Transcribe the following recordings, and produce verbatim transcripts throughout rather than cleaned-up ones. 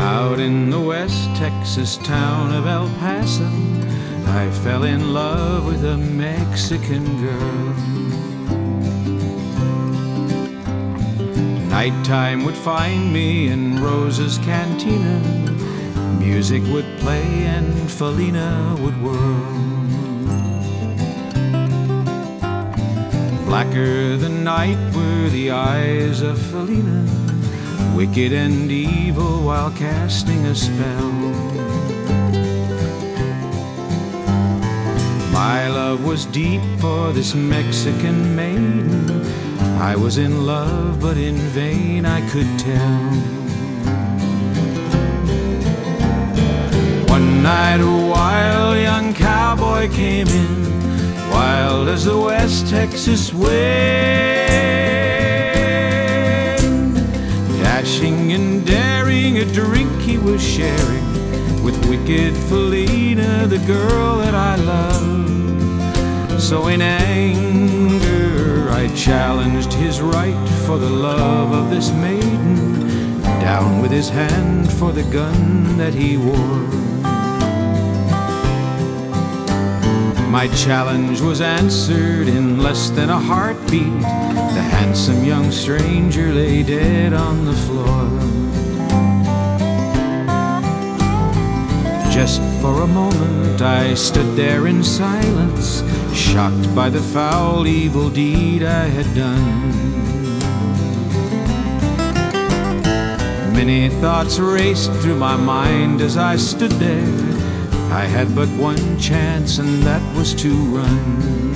Out in the West Texas town of El Paso, I fell in love with a Mexican girl. Nighttime would find me in Rosa's cantina. Music would play and Felina would whirl. Blacker than night were the eyes of Felina, wicked and evil while casting a spell. My love was deep for this Mexican maiden. I was in love, but in vain I could tell. One night a wild young cowboy came in, wild as the West Texas wind, dashing and daring, a drink he was sharing with wicked Felina, the girl that I loved. So in anger I challenged his right for the love of this maiden, down with his hand for the gun that he wore. My challenge was answered in less than a heartbeat. The handsome young stranger lay dead on the floor. Just for a moment I stood there in silence, shocked by the foul, evil deed I had done. Many thoughts raced through my mind as I stood there. I had but one chance, and that was to run.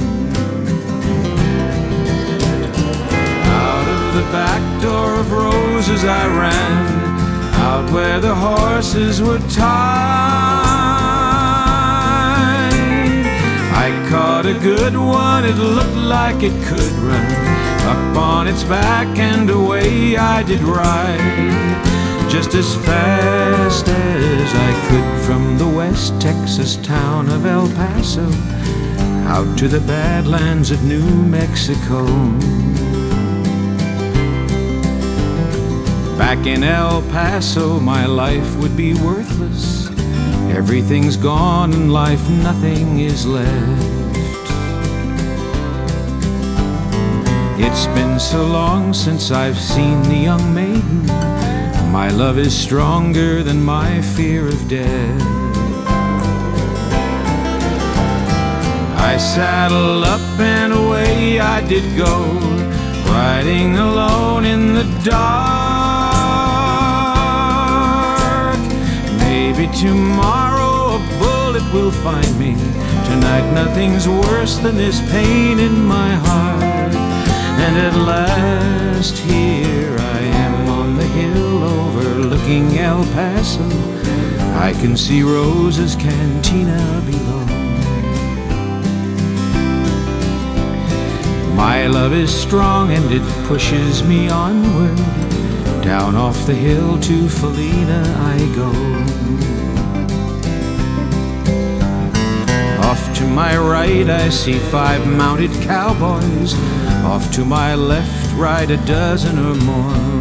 Out of the back door of Rosa's I ran, out where the horses were tied. I caught a good one, it looked like it could run. Up on its back and away I did ride, just as fast as I could from the West Texas town of El Paso out to the badlands of New Mexico. Back in El Paso my life would be worthless. Everything's gone in life, nothing is left. It's been so long since I've seen the young maiden. My love is stronger than my fear of death. I saddled up and away I did go, riding alone in the dark. Maybe tomorrow a bullet will find me. Tonight nothing's worse than this pain in my heart. And at last here I am on the hill overlooking El Paso. I can see Rosa's cantina below. My love is strong and it pushes me onward. Down off the hill to Felina I go. Off to my right I see five mounted cowboys. Off to my left ride a dozen or more,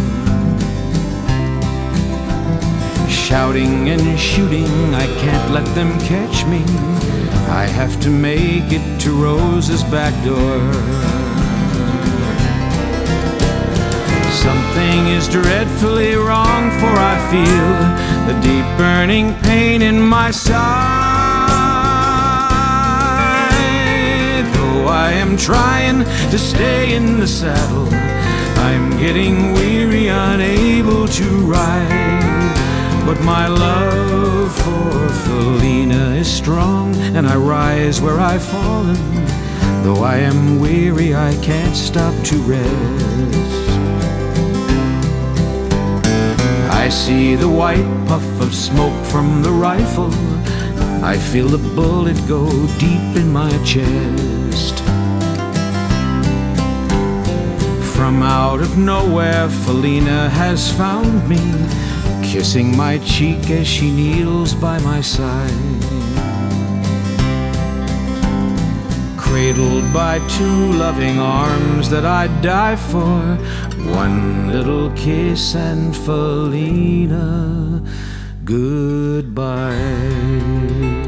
shouting and shooting, I can't let them catch me. I have to make it to Rosa's back door. Something is dreadfully wrong, for I feel the deep burning pain in my side. Though I am trying to stay in the saddle, I'm getting weary, unable to ride. But my love for Felina is strong, and I rise where I've fallen. Though I am weary, I can't stop to rest. I see the white puff of smoke from the rifle. I feel the bullet go deep in my chest. From out of nowhere, Felina has found me, kissing my cheek as she kneels by my side. cradled by two loving arms that I'd die for. One little kiss and Felina, goodbye.